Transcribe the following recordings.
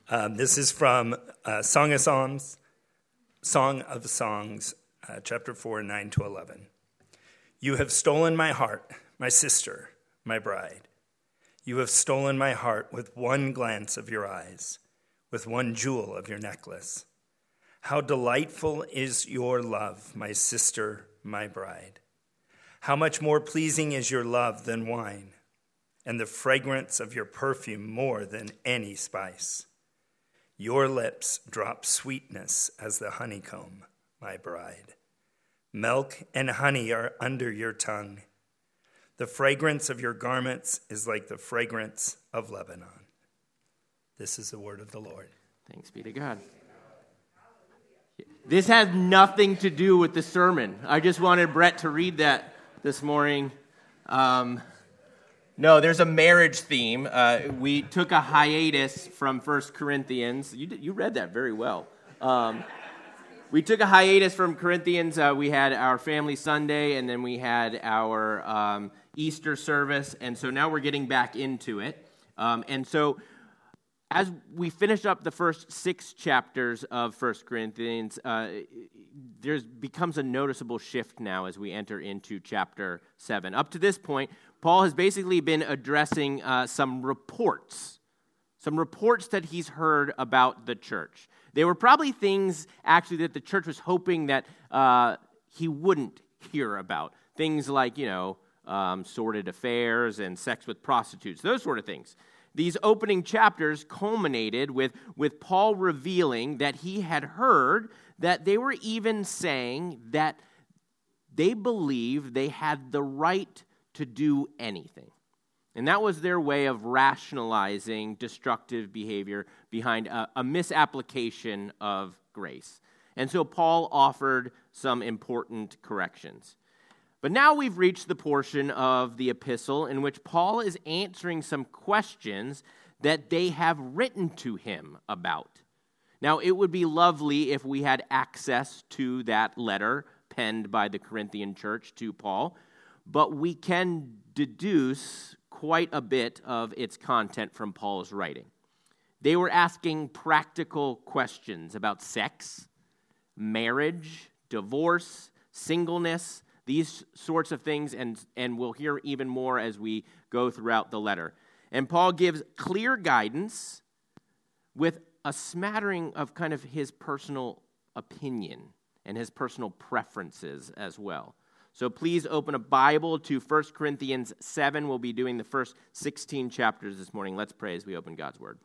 This is from Song of Songs, chapter 4, 9 to 11. You have stolen my heart, my sister, my bride. You have stolen my heart with one glance of your eyes, with one jewel of your necklace. How delightful is your love, my sister, my bride. How much more pleasing is your love than wine, and the fragrance of your perfume more than any spice. Your lips drop sweetness as the honeycomb, my bride. Milk and honey are under your tongue. The fragrance of your garments is like the fragrance of Lebanon. This is the word of the Lord. Thanks be to God. This has nothing to do with the sermon. I just wanted Brett to read that this morning. No, there's a marriage theme. We took a hiatus from 1 Corinthians. You read that very well. We took a hiatus from Corinthians. We had our family Sunday, and then we had our Easter service, and so now we're getting back into it. And so as we finish up the first 6 chapters of 1 Corinthians, there becomes a noticeable shift now as we enter into chapter 7. Up to this point, Paul has basically been addressing some reports that he's heard about the church. They were probably things, actually, that the church was hoping that he wouldn't hear about. Things like, sordid affairs and sex with prostitutes, those sort of things. These opening chapters culminated with Paul revealing that he had heard that they were even saying that they believed they had the right to do anything. And that was their way of rationalizing destructive behavior behind a misapplication of grace. And so Paul offered some important corrections. But now we've reached the portion of the epistle in which Paul is answering some questions that they have written to him about. Now, it would be lovely if we had access to that letter penned by the Corinthian church to Paul, but we can deduce quite a bit of its content from Paul's writing. They were asking practical questions about sex, marriage, divorce, singleness, these sorts of things, and we'll hear even more as we go throughout the letter. And Paul gives clear guidance with a smattering of kind of his personal opinion and his personal preferences as well. So please open a Bible to 1 Corinthians 7. We'll be doing the first 16 chapters this morning. Let's pray as we open God's Word.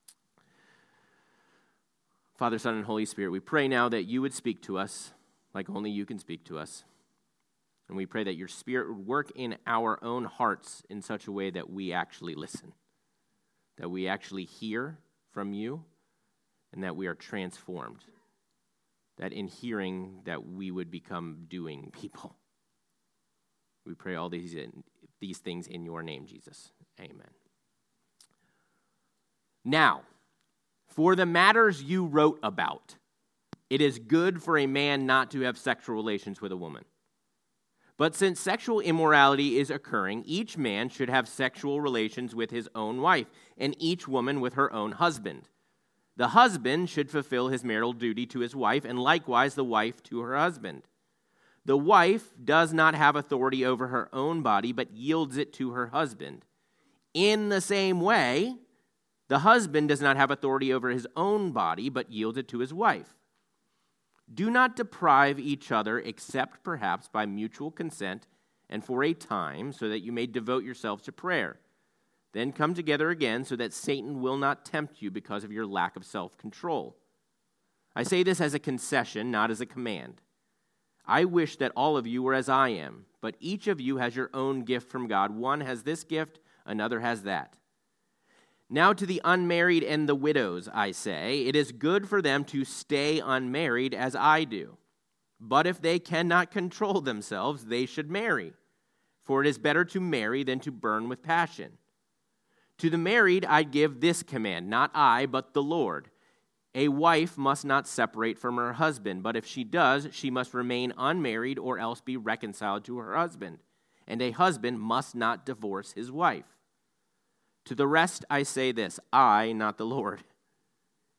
Father, Son, and Holy Spirit, we pray now that you would speak to us like only you can speak to us. And we pray that your Spirit would work in our own hearts in such a way that we actually listen, that we actually hear from you, and that we are transformed, that in hearing that we would become doing people. We pray all these things in your name, Jesus. Amen. Now, for the matters you wrote about, it is good for a man not to have sexual relations with a woman. But since sexual immorality is occurring, each man should have sexual relations with his own wife, and each woman with her own husband. The husband should fulfill his marital duty to his wife, and likewise the wife to her husband. The wife does not have authority over her own body, but yields it to her husband. In the same way, the husband does not have authority over his own body, but yields it to his wife. Do not deprive each other, except perhaps by mutual consent and for a time, so that you may devote yourselves to prayer. Then come together again, so that Satan will not tempt you because of your lack of self-control. I say this as a concession, not as a command. I wish that all of you were as I am, but each of you has your own gift from God. One has this gift, another has that. Now to the unmarried and the widows, I say, it is good for them to stay unmarried as I do. But if they cannot control themselves, they should marry. For it is better to marry than to burn with passion. To the married I give this command, not I, but the Lord. A wife must not separate from her husband, but if she does, she must remain unmarried or else be reconciled to her husband. And a husband must not divorce his wife. To the rest I say this, I, not the Lord.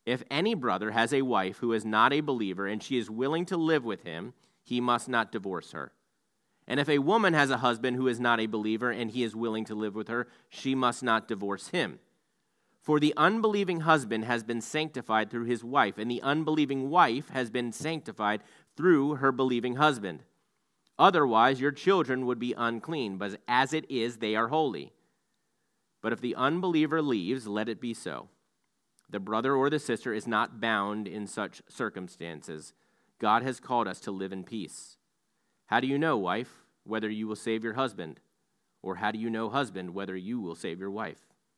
If any brother has a wife who is not a believer and she is willing to live with him, he must not divorce her. And if a woman has a husband who is not a believer and he is willing to live with her, she must not divorce him. For the unbelieving husband has been sanctified through his wife, and the unbelieving wife has been sanctified through her believing husband. Otherwise, your children would be unclean, but as it is, they are holy. But if the unbeliever leaves, let it be so. The brother or the sister is not bound in such circumstances. God has called us to live in peace. How do you know, wife, whether you will save your husband? Or how do you know, husband, whether you will save your wife?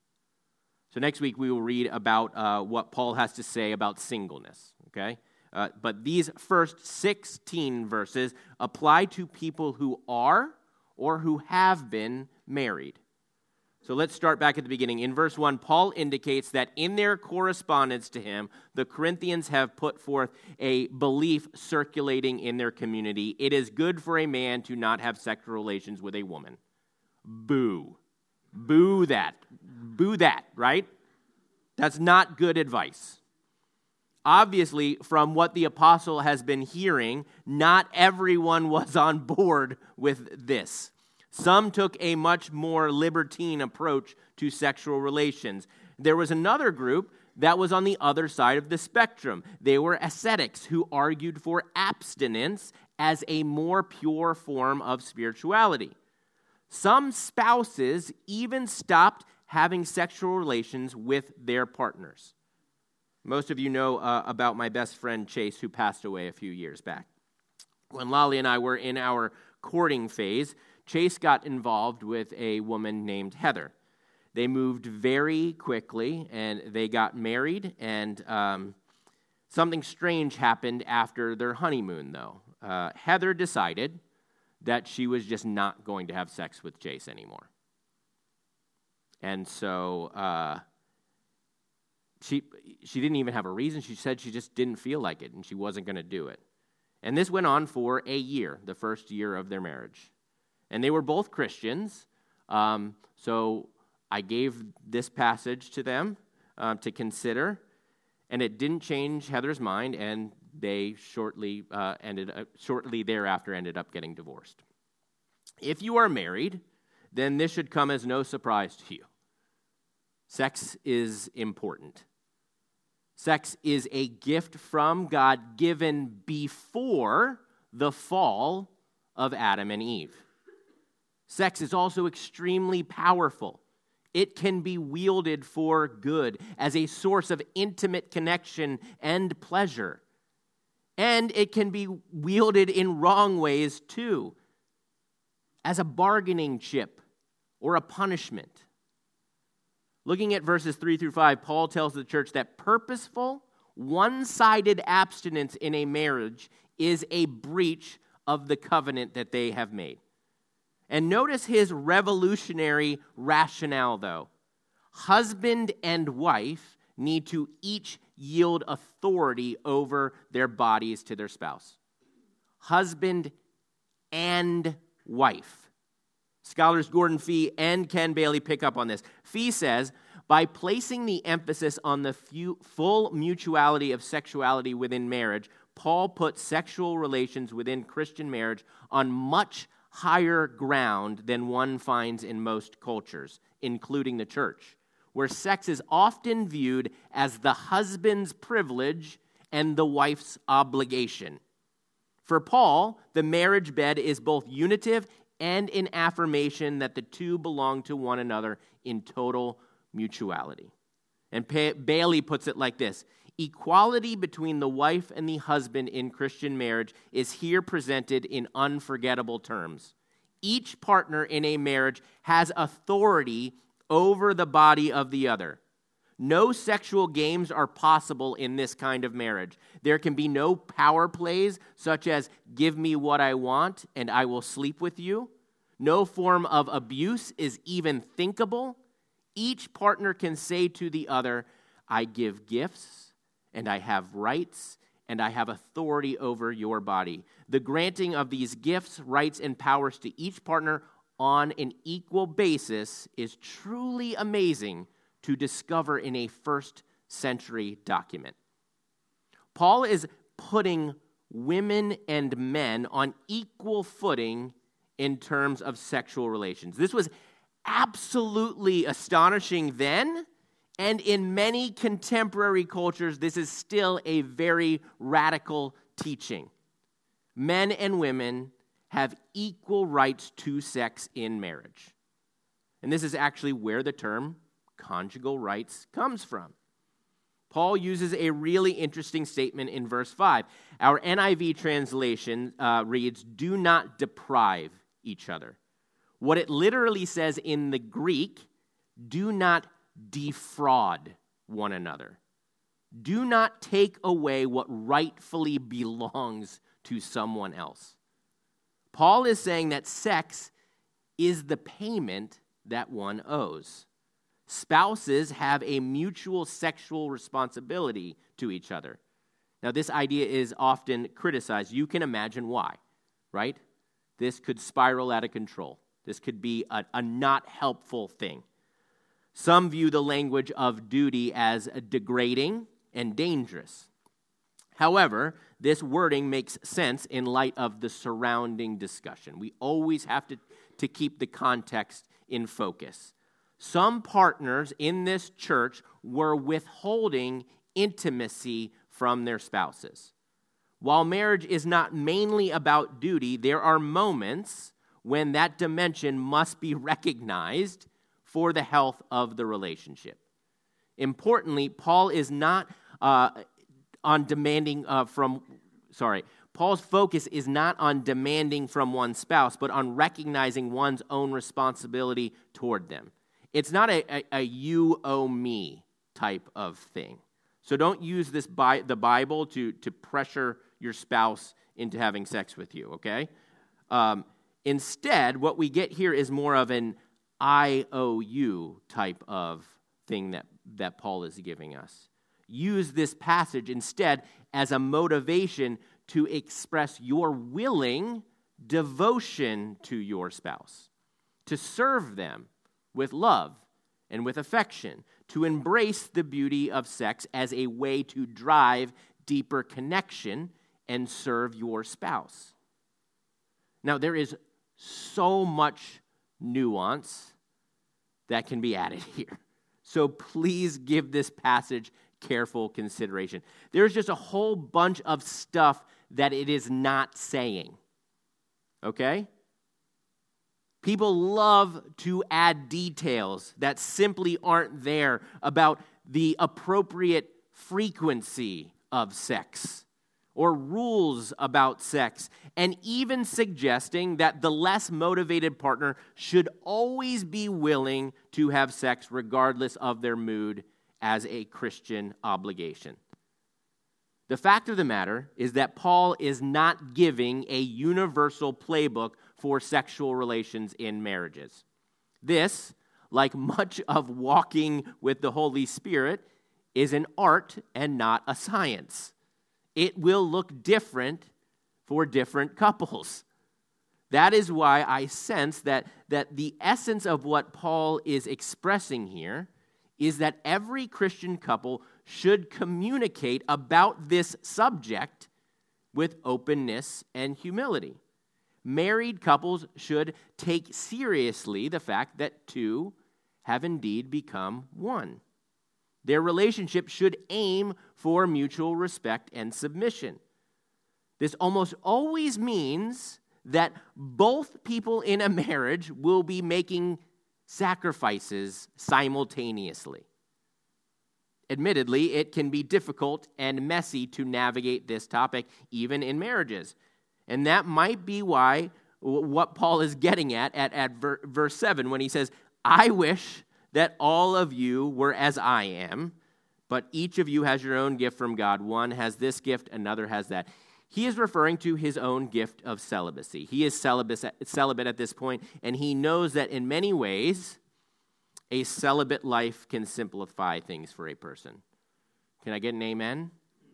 So next week we will read about what Paul has to say about singleness, okay? But these first 16 verses apply to people who are or who have been married. So let's start back at the beginning. In verse 1, Paul indicates that in their correspondence to him, the Corinthians have put forth a belief circulating in their community. It is good for a man to not have sexual relations with a woman. Boo. Boo that. Boo that, right? That's not good advice. Obviously, from what the apostle has been hearing, not everyone was on board with this. Some took a much more libertine approach to sexual relations. There was another group that was on the other side of the spectrum. They were ascetics who argued for abstinence as a more pure form of spirituality. Some spouses even stopped having sexual relations with their partners. Most of you know about my best friend Chase, who passed away a few years back. When Lolly and I were in our courting phase, Chase got involved with a woman named Heather. They moved very quickly, and they got married, and something strange happened after their honeymoon, though. Heather decided that she was just not going to have sex with Chase anymore. And so she didn't even have a reason. She said she just didn't feel like it, and she wasn't going to do it. And this went on for a year, the first year of their marriage. And they were both Christians, so I gave this passage to them to consider, and it didn't change Heather's mind, and they shortly thereafter ended up getting divorced. If you are married, then this should come as no surprise to you. Sex is important. Sex is a gift from God given before the fall of Adam and Eve. Sex is also extremely powerful. It can be wielded for good as a source of intimate connection and pleasure. And it can be wielded in wrong ways too, as a bargaining chip or a punishment. Looking at verses 3 through 5, Paul tells the church that purposeful, one-sided abstinence in a marriage is a breach of the covenant that they have made. And notice his revolutionary rationale, though. Husband and wife need to each yield authority over their bodies to their spouse. Husband and wife. Scholars Gordon Fee and Ken Bailey pick up on this. Fee says, by placing the emphasis on the full mutuality of sexuality within marriage, Paul put sexual relations within Christian marriage on much higher ground than one finds in most cultures, including the church, where sex is often viewed as the husband's privilege and the wife's obligation. For Paul, the marriage bed is both unitive and an affirmation that the two belong to one another in total mutuality. And Bailey puts it like this: equality between the wife and the husband in Christian marriage is here presented in unforgettable terms. Each partner in a marriage has authority over the body of the other. No sexual games are possible in this kind of marriage. There can be no power plays such as give me what I want and I will sleep with you. No form of abuse is even thinkable. Each partner can say to the other, I give gifts and I have rights and I have authority over your body. The granting of these gifts, rights, and powers to each partner on an equal basis is truly amazing to discover in a first century document. Paul is putting women and men on equal footing in terms of sexual relations. This was absolutely astonishing then, and in many contemporary cultures, this is still a very radical teaching. Men and women have equal rights to sex in marriage. And this is actually where the term conjugal rights comes from. Paul uses a really interesting statement in verse 5. Our NIV translation reads, "Do not deprive each other." What it literally says in the Greek, "Do not defraud one another." Do not take away what rightfully belongs to someone else. Paul is saying that sex is the payment that one owes. Spouses have a mutual sexual responsibility to each other. Now, this idea is often criticized. You can imagine why, right? This could spiral out of control. This could be a not helpful thing. Some view the language of duty as degrading and dangerous. However, this wording makes sense in light of the surrounding discussion. We always have to keep the context in focus. Some partners in this church were withholding intimacy from their spouses. While marriage is not mainly about duty, there are moments when that dimension must be recognized for the health of the relationship. Importantly, Paul is not Paul's focus is not on demanding from one's spouse, but on recognizing one's own responsibility toward them. It's not a you owe me type of thing. So don't use the Bible to pressure your spouse into having sex with you, okay? Instead, what we get here is more of an I owe you type of thing that Paul is giving us. Use this passage instead as a motivation to express your willing devotion to your spouse, to serve them with love and with affection, to embrace the beauty of sex as a way to drive deeper connection and serve your spouse. Now, there is so much nuance that can be added here. So please give this passage careful consideration. There's just a whole bunch of stuff that it is not saying. Okay? People love to add details that simply aren't there about the appropriate frequency of sex or rules about sex, and even suggesting that the less motivated partner should always be willing to have sex regardless of their mood as a Christian obligation. The fact of the matter is that Paul is not giving a universal playbook for sexual relations in marriages. This, like much of walking with the Holy Spirit, is an art and not a science. It will look different for different couples. That is why I sense that the essence of what Paul is expressing here is that every Christian couple should communicate about this subject with openness and humility. Married couples should take seriously the fact that two have indeed become one. Their relationship should aim for mutual respect and submission. This almost always means that both people in a marriage will be making sacrifices simultaneously. Admittedly, it can be difficult and messy to navigate this topic, even in marriages. And that might be why what Paul is getting at verse 7 when he says, I wish that all of you were as I am, but each of you has your own gift from God. One has this gift, another has that. He is referring to his own gift of celibacy. He is celibate at this point, and he knows that in many ways, a celibate life can simplify things for a person. Can I get an amen?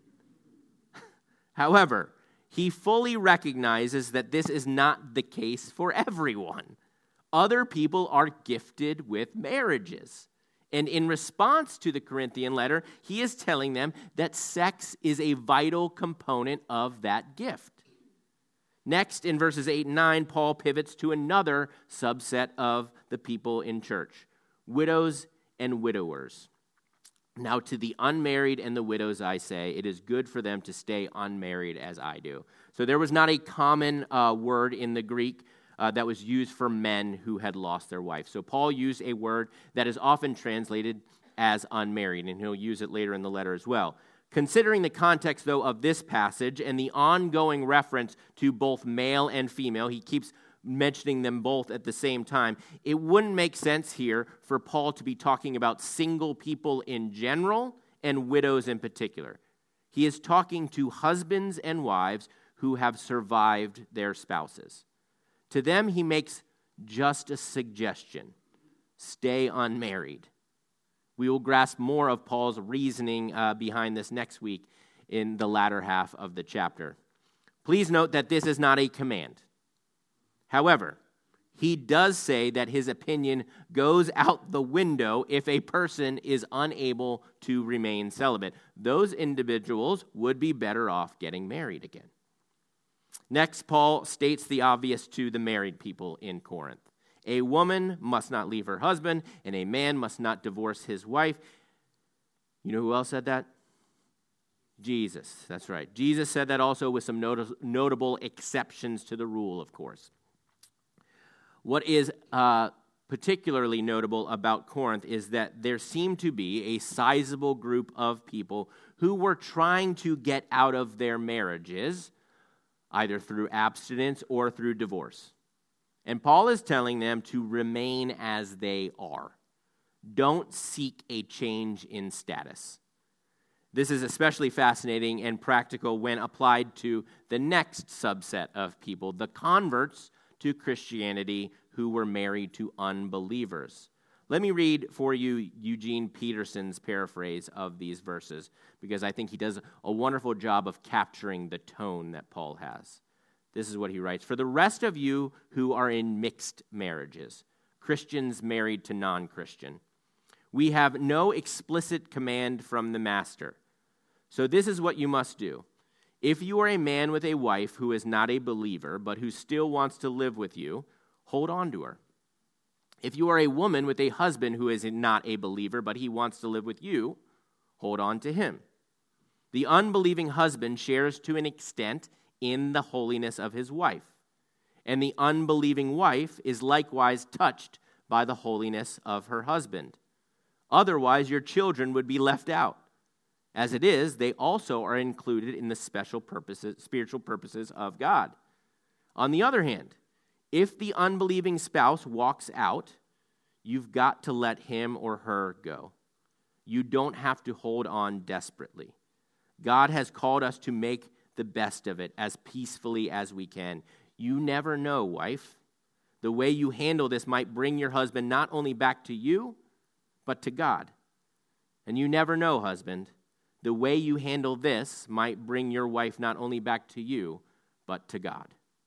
However, he fully recognizes that this is not the case for everyone. Other people are gifted with marriages, And in response to the Corinthian letter, he is telling them that sex is a vital component of that gift. Next, in verses 8 and 9, Paul pivots to another subset of the people in church, widows and widowers. Now, to the unmarried and the widows, I say, it is good for them to stay unmarried as I do. So there was not a common word in the Greek that was used for men who had lost their wife. So Paul used a word that is often translated as unmarried, and he'll use it later in the letter as well. Considering the context, though, of this passage and the ongoing reference to both male and female, he keeps mentioning them both at the same time, it wouldn't make sense here for Paul to be talking about single people in general and widows in particular. He is talking to husbands and wives who have survived their spouses. To them, he makes just a suggestion: stay unmarried. We will grasp more of Paul's reasoning behind this next week in the latter half of the chapter. Please note that this is not a command. However, he does say that his opinion goes out the window if a person is unable to remain celibate. Those individuals would be better off getting married again. Next, Paul states the obvious to the married people in Corinth. A woman must not leave her husband, and a man must not divorce his wife. You know who else said that? Jesus. That's right. Jesus said that also with some notable exceptions to the rule, of course. What is particularly notable about Corinth is that there seemed to be a sizable group of people who were trying to get out of their marriages, either through abstinence or through divorce. And Paul is telling them to remain as they are. Don't seek a change in status. This is especially fascinating and practical when applied to the next subset of people, the converts to Christianity who were married to unbelievers. Let me read for you Eugene Peterson's paraphrase of these verses, because I think he does a wonderful job of capturing the tone that Paul has. This is what he writes: "For the rest of you who are in mixed marriages, Christians married to non-Christian, we have no explicit command from the master. So this is what you must do. If you are a man with a wife who is not a believer, but who still wants to live with you, hold on to her. If you are a woman with a husband who is not a believer, but he wants to live with you, hold on to him. The unbelieving husband shares to an extent in the holiness of his wife, and the unbelieving wife is likewise touched by the holiness of her husband. Otherwise, your children would be left out. As it is, they also are included in the spiritual purposes of God. On the other hand, if the unbelieving spouse walks out, you've got to let him or her go. You don't have to hold on desperately. God has called us to make the best of it as peacefully as we can. You never know, wife. The way you handle this might bring your husband not only back to you, but to God. And you never know, husband. The way you handle this might bring your wife not only back to you, but to God."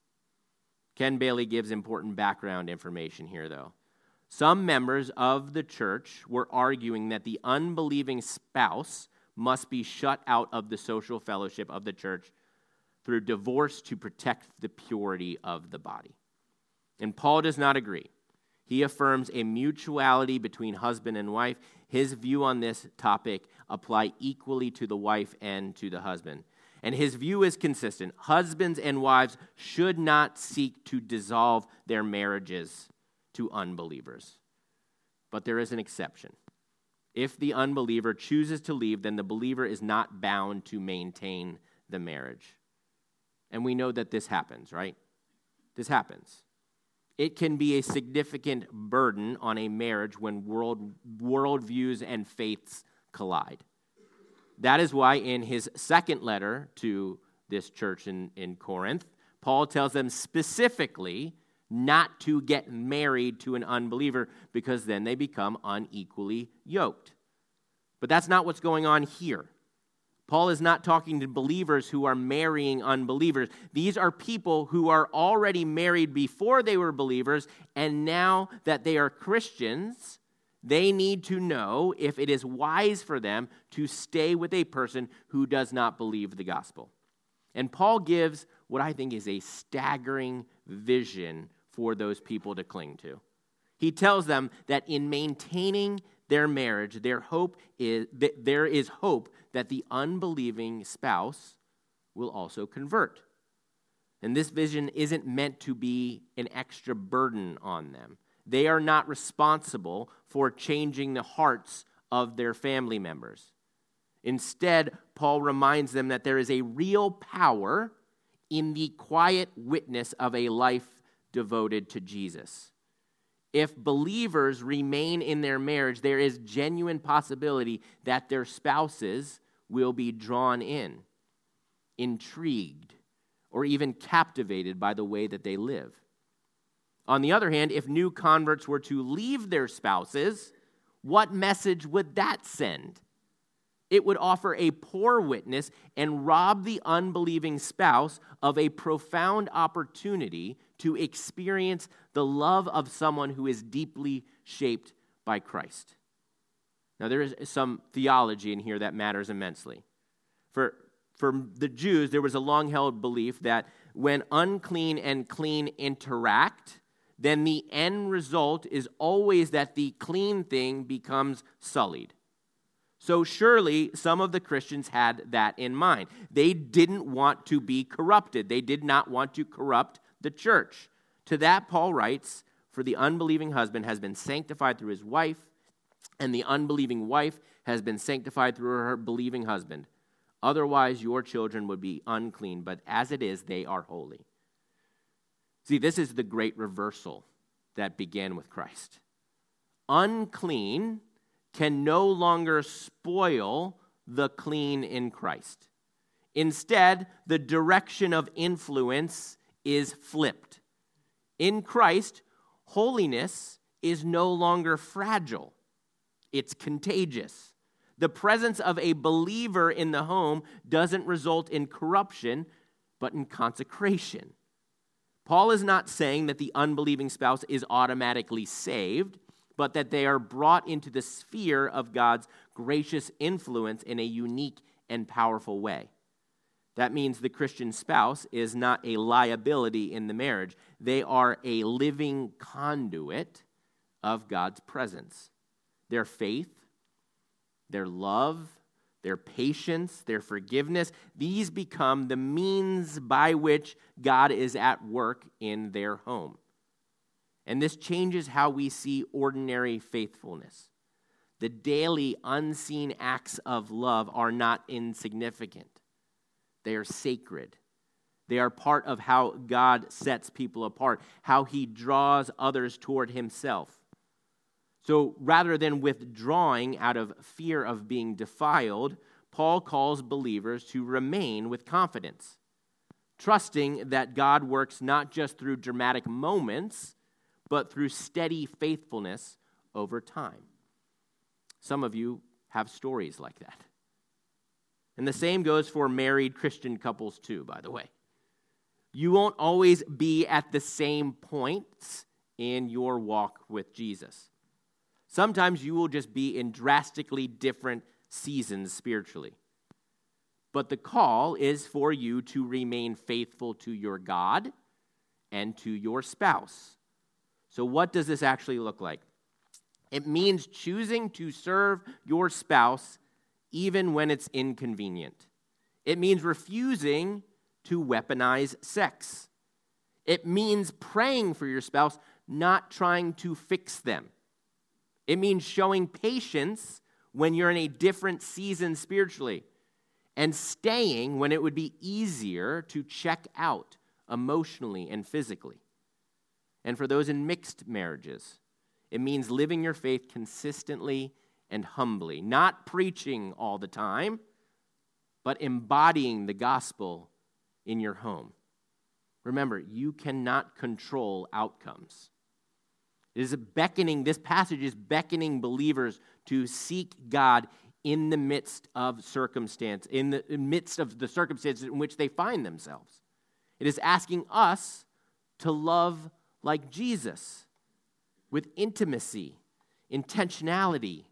Ken Bailey gives important background information here, though. Some members of the church were arguing that the unbelieving spouse must be shut out of the social fellowship of the church through divorce to protect the purity of the body. And Paul does not agree. He affirms a mutuality between husband and wife. His view on this topic apply equally to the wife and to the husband. And his view is consistent. Husbands and wives should not seek to dissolve their marriages to unbelievers. But there is an exception. If the unbeliever chooses to leave, then the believer is not bound to maintain the marriage. And we know that this happens, right? This happens. It can be a significant burden on a marriage when worldviews and faiths collide. That is why in his second letter to this church in Corinth, Paul tells them specifically not to get married to an unbeliever because then they become unequally yoked. But that's not what's going on here. Paul is not talking to believers who are marrying unbelievers. These are people who are already married before they were believers, and now that they are Christians, They need to know if it is wise for them to stay with a person who does not believe the gospel. And Paul gives what I think is a staggering vision for those people to cling to. He tells them that in maintaining their marriage, there is hope that the unbelieving spouse will also convert. And this vision isn't meant to be an extra burden on them. They are not responsible for changing the hearts of their family members. Instead, Paul reminds them that there is a real power in the quiet witness of a life devoted to Jesus. If believers remain in their marriage, there is genuine possibility that their spouses will be drawn in, intrigued, or even captivated by the way that they live. On the other hand, if new converts were to leave their spouses, what message would that send? It would offer a poor witness and rob the unbelieving spouse of a profound opportunity to experience the love of someone who is deeply shaped by Christ. Now, there is some theology in here that matters immensely. For the Jews, there was a long-held belief that when unclean and clean interact, then the end result is always that the clean thing becomes sullied. So surely some of the Christians had that in mind. They didn't want to be corrupted. They did not want to corrupt the church. To that, Paul writes, "For the unbelieving husband has been sanctified through his wife, and the unbelieving wife has been sanctified through her believing husband. Otherwise, your children would be unclean, but as it is, they are holy." See, this is the great reversal that began with Christ. Unclean can no longer spoil the clean in Christ. Instead, the direction of influence is flipped. In Christ, holiness is no longer fragile. It's contagious. The presence of a believer in the home doesn't result in corruption, but in consecration. Paul is not saying that the unbelieving spouse is automatically saved, but that they are brought into the sphere of God's gracious influence in a unique and powerful way. That means the Christian spouse is not a liability in the marriage. They are a living conduit of God's presence. Their faith, their love, their patience, their forgiveness, these become the means by which God is at work in their home. And this changes how we see ordinary faithfulness. The daily unseen acts of love are not insignificant. They are sacred. They are part of how God sets people apart, how he draws others toward himself. So rather than withdrawing out of fear of being defiled, Paul calls believers to remain with confidence, trusting that God works not just through dramatic moments, but through steady faithfulness over time. Some of you have stories like that. And the same goes for married Christian couples too, by the way. You won't always be at the same points in your walk with Jesus. Sometimes you will just be in drastically different seasons spiritually. But the call is for you to remain faithful to your God and to your spouse. So what does this actually look like? It means choosing to serve your spouse even when it's inconvenient. It means refusing to weaponize sex. It means praying for your spouse, not trying to fix them. It means showing patience when you're in a different season spiritually, and staying when it would be easier to check out emotionally and physically. And for those in mixed marriages, it means living your faith consistently and humbly, not preaching all the time, but embodying the gospel in your home. Remember, you cannot control outcomes. This passage is beckoning believers to seek God in the midst of circumstance, in the midst of the circumstances in which they find themselves. It is asking us to love like Jesus, with intimacy, intentionality,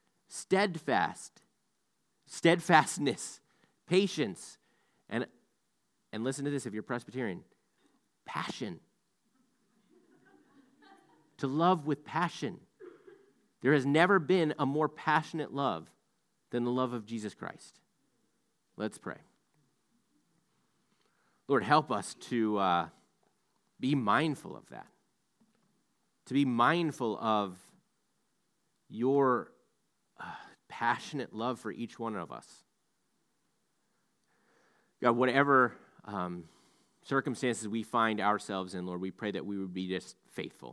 steadfastness, patience, and listen to this if you're Presbyterian, passion. To love with passion. There has never been a more passionate love than the love of Jesus Christ. Let's pray. Lord, help us to be mindful of that. To be mindful of your passionate love for each one of us. God, whatever circumstances we find ourselves in, Lord, we pray that we would be just faithful.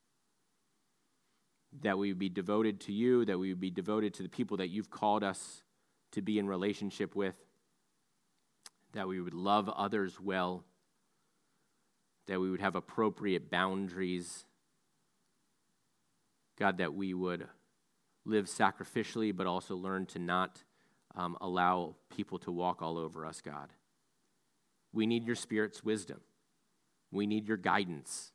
That we would be devoted to you, that we would be devoted to the people that you've called us to be in relationship with, that we would love others well, that we would have appropriate boundaries. God, that we would live sacrificially, but also learn to not allow people to walk all over us, God. We need your Spirit's wisdom. We need your guidance.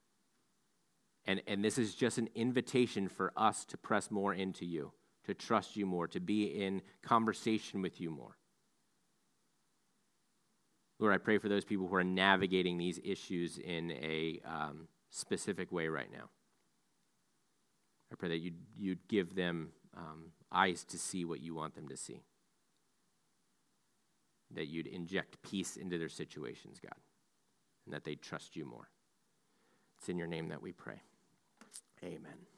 And this is just an invitation for us to press more into you, to trust you more, to be in conversation with you more. Lord, I pray for those people who are navigating these issues in a specific way right now. I pray that you'd give them eyes to see what you want them to see. That you'd inject peace into their situations, God, and that they'd trust you more. It's in your name that we pray. Amen.